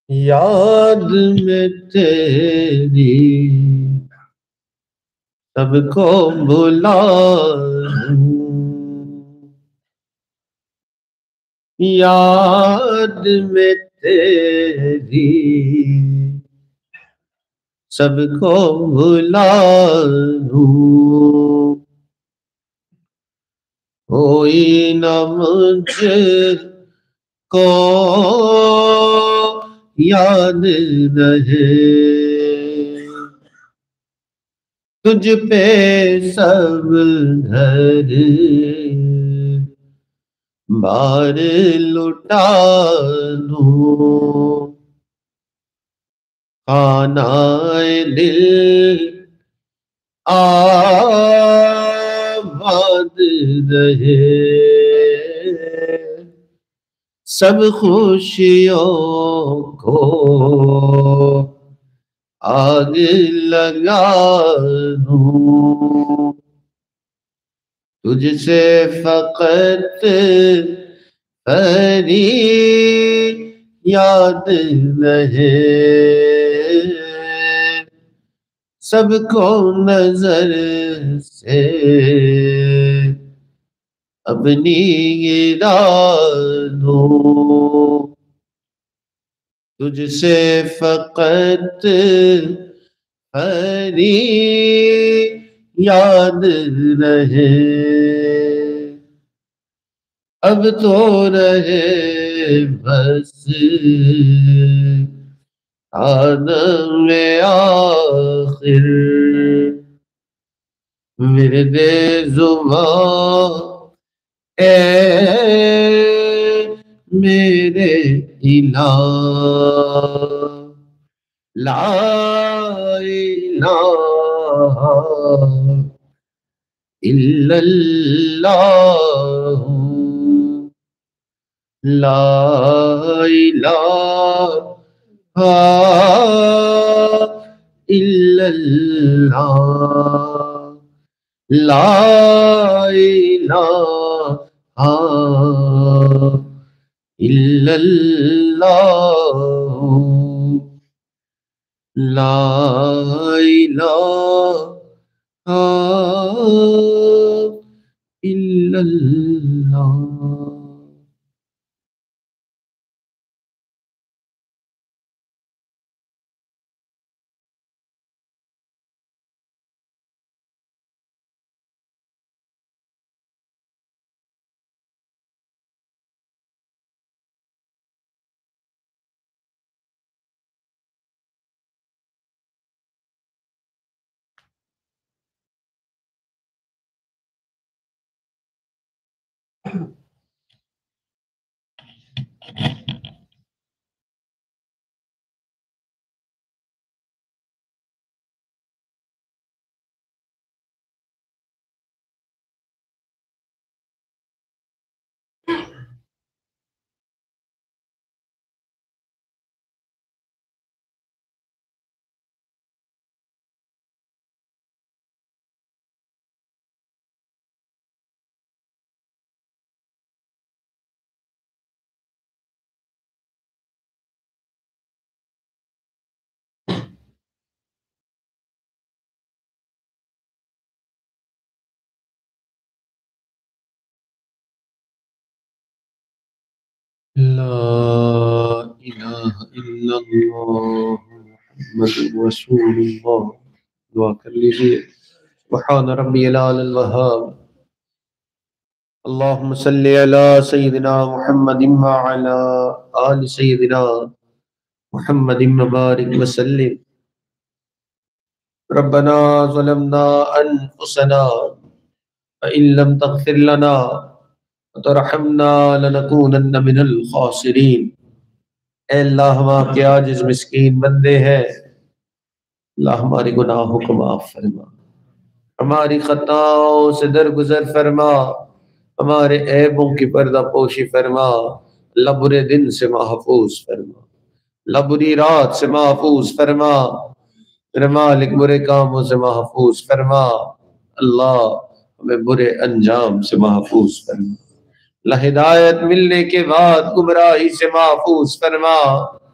یاد میں تیری سب کو بھلا یاد میں تیری سب کو بھلا دوں کوئی نہ مجھ کو یاد رہے تجھ پہ سب گھر بار لٹا دوں خانہ دل آباد رہے سب خوشیوں کو آگ لگا دوں تجھ سے فقط یاد رہے سب کو نظر سے اپنی گرا دوں تجھ سے فقط یاد رہے اب تو رہے بس آدم آخر ورد زبان اے میرے الہ لا الہ الا اللہ لا الہ الا اللہ لا الہ الا اللہ لا الہ الا اللہ لا الہ الا اللہ محمد رسول اللہ دعا کر لیجئے سبحان ربی العلی الوہاب اللہم صلی علی سیدنا محمد وعلی آل سیدنا محمد مبارک وسلم ربنا ظلمنا انفسنا فإن لم تغفر لنا وترحمنا لنکونن من الخاسرین اے اللہ ہم آپ کے عاجز مسکین بندے ہیں اللہ ہمارے گناہوں کو معاف فرما ہماری خطاؤں سے درگزر فرما ہمارے عیبوں کی پردہ پوشی فرما اللہ برے دن سے محفوظ فرما اللہ بری رات سے محفوظ فرما میرے مالک برے کاموں سے محفوظ فرما اللہ ہمیں برے انجام سے محفوظ فرما اللہ ہدایت ملنے کے بعد گمراہی سے محفوظ فرما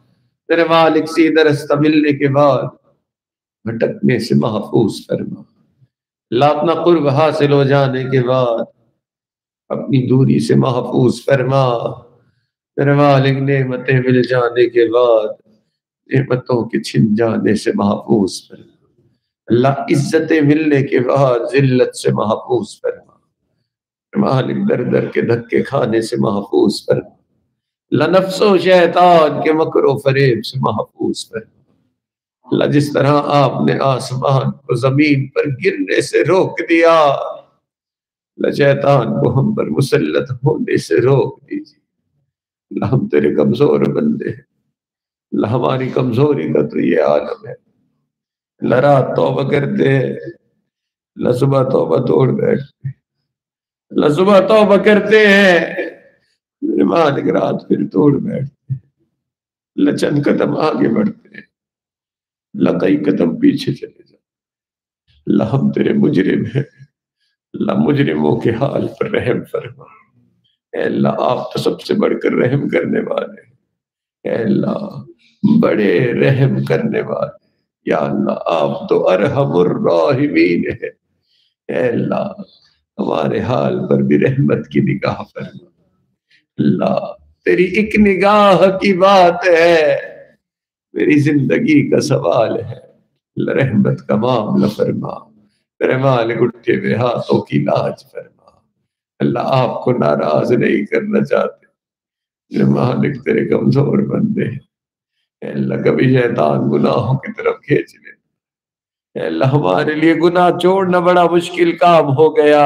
میرے مالک سیدھا رستہ ملنے کے بعد بھٹکنے سے محفوظ فرما، اللہ اپنا قرب حاصل ہو جانے کے بعد اپنی دوری سے محفوظ فرما، میرے مالک نعمتیں مل جانے کے بعد نعمتوں کے چھن جانے سے محفوظ فرما، اللہ عزتیں ملنے کے بعد ذلت سے محفوظ فرما، مالک در در کے دھکے کھانے سے محفوظ فرما، اللہ نفس و شیطان کے مکر و فریب سے محفوظ فرما، اللہ جس طرح آپ نے آسمان کو زمین پر گرنے سے روک دیا، اللہ شیطان کو ہم پر مسلط ہونے سے روک دیجیے، اللہ ہم تیرے کمزور بندے ہیں، اللہ ہماری کمزوری کا تو یہ عالم ہے، اللہ رات توبہ کرتے ہیں، اللہ صبح توبہ توڑ بیٹھتے ہیں، اللہ صبح توبہ کرتے ہیں، میرے مالک رات پھر توڑ بیٹھتے ہیں، اللہ چند قدم آگے بڑھتے ہیں، اللہ کئی قدم پیچھے چلے جاتے، اللہ ہم تیرے مجرم ہیں، اللہ مجرموں کے حال پر رحم فرما، اے اللہ آپ تو سب سے بڑھ کر رحم کرنے والے ہیں، اے اللہ بڑے رحم کرنے والے، یا اللہ آپ تو ارحم الراحمین ہیں، اے اللہ ہمارے حال پر بھی رحمت کی نگاہ فرما، اللہ تیری ایک نگاہ کی بات ہے، میری زندگی کا سوال ہے، اللہ رحمت کا معاملہ فرما، میرے مالک اٹھے ہوئے ہاتھوں کی لاج فرما، اللہ آپ کو ناراض نہیں کرنا چاہتے، میرے مالک تیرے کمزور بندے ہیں، اے اللہ کبھی شیطان گناہوں کی طرف کھینچ لے، اے اللہ ہمارے لیے گناہ چھوڑنا بڑا مشکل کام ہو گیا،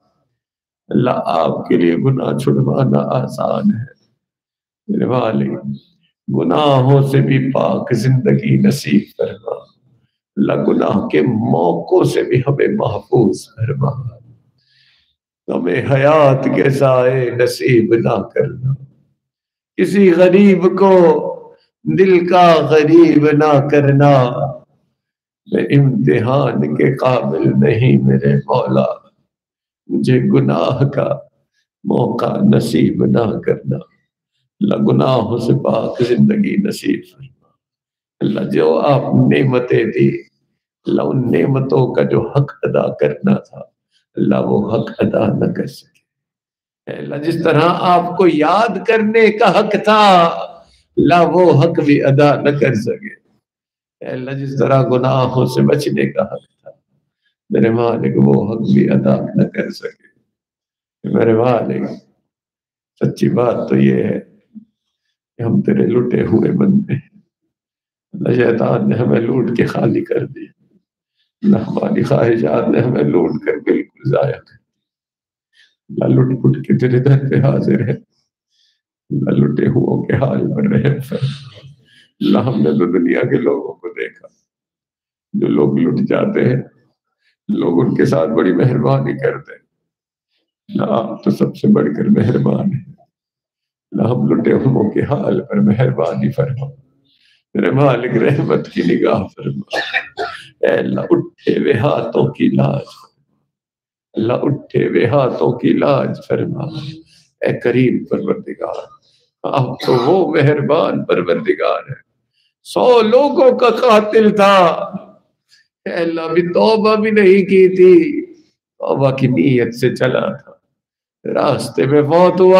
اللہ آپ کے لیے گناہ چھڑوانا آسان ہے، میرے مالک گناہوں سے بھی پاک زندگی نصیب فرما، اللہ گناہ کے موقعوں سے بھی ہمیں محفوظ فرما، ہمیں حیات کے سائے نصیب نہ کرنا، کسی غریب کو دل کا غریب نہ کرنا، میں امتحان کے قابل نہیں میرے مولا، مجھے گناہ کا موقع نصیب نہ کرنا، اللہ گناہوں سے پاک زندگی نصیب فرما، اللہ جو آپ نعمتیں دی، اللہ ان نعمتوں کا جو حق ادا کرنا تھا اللہ وہ حق ادا نہ کر سکے، اے اللہ جس طرح آپ کو یاد کرنے کا حق تھا اللہ وہ حق بھی ادا نہ کر سکے، اے اللہ جس طرح گناہوں سے بچنے کا حق تھا میرے مالک وہ حق بھی ادا نہ کر سکے، میرے مالک سچی بات تو یہ ہے کہ ہم تیرے لٹے ہوئے بندے ہیں، اللہ شیطان نے ہمیں لوٹ کے خالی کر دیا، اللہ ہماری خواہشات نے ہمیں لوٹ کر بالکل ضائع کر دیا، اللہ لٹ پٹ کے تیرے در پہ حاضر ہے، اللہ لٹے ہوئوں کے حال پر رحم فرما، اللہ ہم نے تو دنیا کے لوگوں کو دیکھا جو لوگ لٹ جاتے ہیں لوگ ان کے ساتھ بڑی مہربانی کرتے ہیں، اللہ آپ تو سب سے بڑھ کر مہربان ہیں، اللہ ہم لٹے ہوئوں کے حال پر مہربانی فرما، میرے مالک رحمت کی نگاہ فرما، اے اللہ اٹھے ہوئے ہاتھوں کی لاج فرما، اللہ اٹھے ہوئے ہاتھوں کی لاج فرما، اے کریم پروردگار آپ تو وہ مہربان پروردگار ہے، 100 لوگوں کا قاتل تھا، اے اللہ بھی توبہ بھی نہیں کی تھی، توبہ کی نیت سے چلا تھا، راستے میں فوت ہوا،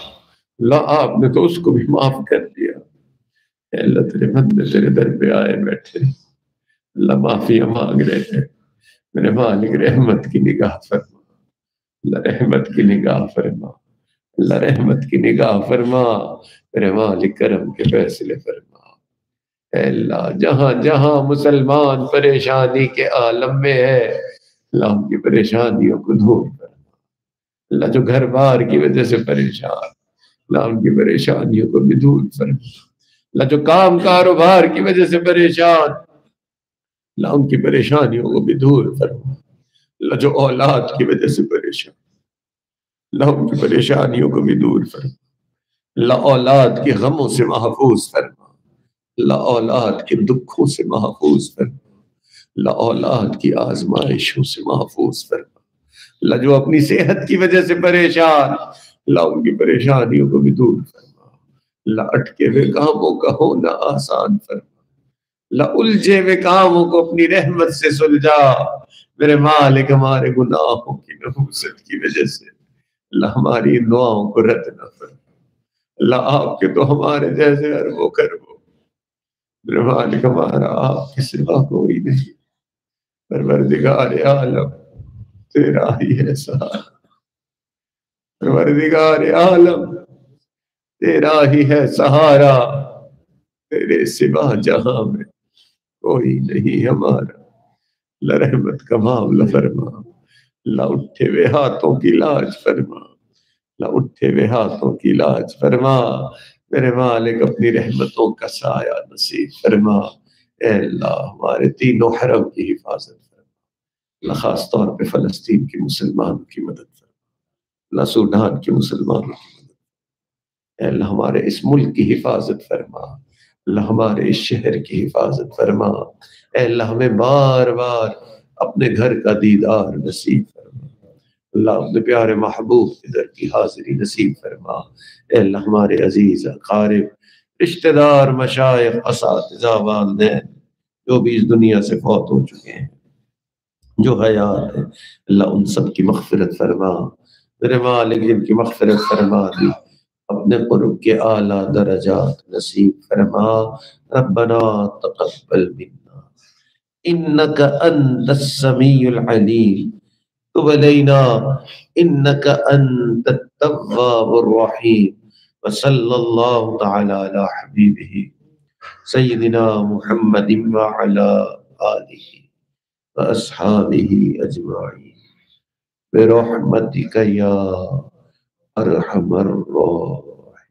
اللہ آپ نے تو اس کو بھی معاف کر دیا، اے اللہ تیرے بندے تیرے در پہ آئے بیٹھے اللہ معافی مانگ رہے ہیں، میرے مالک رحمت کی نگاہ فرما، اللہ رحمت کی نگاہ فرما، اللہ رحمت کی نگاہ فرما، میرے مالک کرم کے فیصلے فرما، اے اللہ جہاں جہاں مسلمان پریشانی کے عالم میں ہے اللہ ان کی پریشانیوں کو دور فرما، اللہ جو گھر بار کی وجہ سے پریشان اللہ ان کی پریشانیوں کو بھی دور فرما، اللہ جو کام کاروبار کی وجہ سے پریشان اللہ ان کی پریشانیوں کو بھی دور فرما، اللہ جو اولاد کی وجہ سے پریشان اللہ ان کی پریشانیوں کو بھی دور فرما، اللہ اولاد کے غموں سے محفوظ فرما، اللہ اولاد کے دکھوں سے محفوظ فرما، اللہ اولاد کی آزمائشوں سے محفوظ فرما، اللہ جو اپنی صحت کی وجہ سے پریشان اللہ ان کی پریشانیوں کو بھی دور فرما، اللہ اٹکے ہوئے کاموں کا ہونا آسان فرما، اللہ الجھے ہوئے کاموں کو اپنی رحمت سے سلجھا۔ میرے مالک ہمارے گناہوں کی نحوست کی وجہ سے اللہ ہماری ان دعاؤں کو رد نہ فرما۔ اللہ آپ کے تو ہمارے جیسے اربوں کربو، میرے مالک ہمارا آپ کے سوا کوئی نہیں، پروردگار عالم تیرا ہی ہے سہارا، پروردگار عالم تیرا ہی ہے سہارا، تیرے سوا جہاں میں کوئی نہیں ہمارا۔ اللہ رحمت کا معاملہ فرما، اللہ اٹھے ہوئے ہاتھوں کی لاج فرما، اللہ اٹھے ہوئے ہاتھوں کی لاج فرما، میرے مالک اپنی رحمتوں کا سایہ نصیب فرما۔ اے اللہ ہمارے تینوں حرم کی حفاظت فرما، اللہ خاص طور پہ فلسطین کے مسلمانوں کی مدد فرما، اللہ سوڈان کے مسلمانوں کی مدد فرما، اے اللہ ہمارے اس ملک کی حفاظت فرما، اللہ ہمارے اس شہر کی حفاظت فرما، اے اللہ ہمیں بار بار اپنے گھر کا دیدار نصیب فرما، اللہ اپنے پیارے محبوب کے در کی حاضری نصیب فرما۔ اے اللہ ہمارے عزیز اقارب، رشتہ دار، مشائخ، اساتذہ، والدین جو بھی اس دنیا سے فوت ہو چکے ہیں، جو حیات ہیں، اللہ ان سب کی مغفرت فرما۔ میرے مالک جن کی مغفرت فرما دی، اپنے قرب کے اعلیٰ درجات نصیب فرما۔ ربنا تقبل منا انک انت السمیع العلیم، تب علینا انک انت التواب الرحیم، وصلی اللہ تعالی علی حبیبہ سیدنا محمد وعلی آلہ واصحابہ اجمعین برحمتک یا ارحم الراحمین۔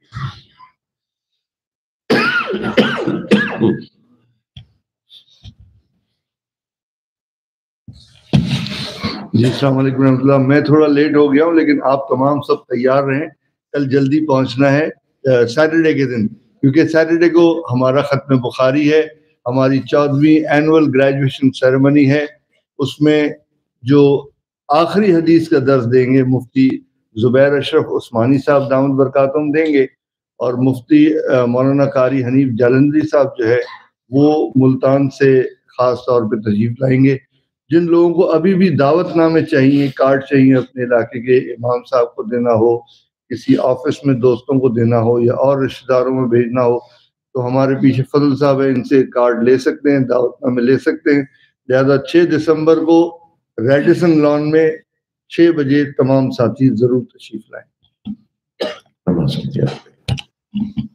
جی السلام علیکم ورحمۃ اللہ۔ میں تھوڑا لیٹ ہو گیا ہوں، لیکن آپ تمام سب تیار رہیں، کل جلدی پہنچنا ہے سیٹرڈے کے دن، کیونکہ سیٹرڈے کو ہمارا ختم بخاری ہے، ہماری 14ویں اینول گریجویشن سیریمنی ہے۔ اس میں جو آخری حدیث کا درس دیں گے مفتی زبیر اشرف عثمانی صاحب دامت برکاتہم دیں گے، اور مفتی مولانا قاری حنیف جالندری صاحب جو ہے وہ ملتان سے خاص طور پہ تشریف لائیں گے۔ جن لوگوں کو ابھی بھی دعوت نامے چاہیے، کارڈ چاہیے اپنے علاقے کے امام صاحب کو دینا ہو، کسی آفس میں دوستوں کو دینا ہو، یا اور رشتہ داروں میں بھیجنا ہو، تو ہمارے پیچھے فضل صاحب ہیں، ان سے کارڈ لے سکتے ہیں، دعوت نامے لے سکتے ہیں۔ لہذا 6 دسمبر کو ریڈیسن لان میں 6 بجے تمام ساتھی ضرور تشریف لائیں۔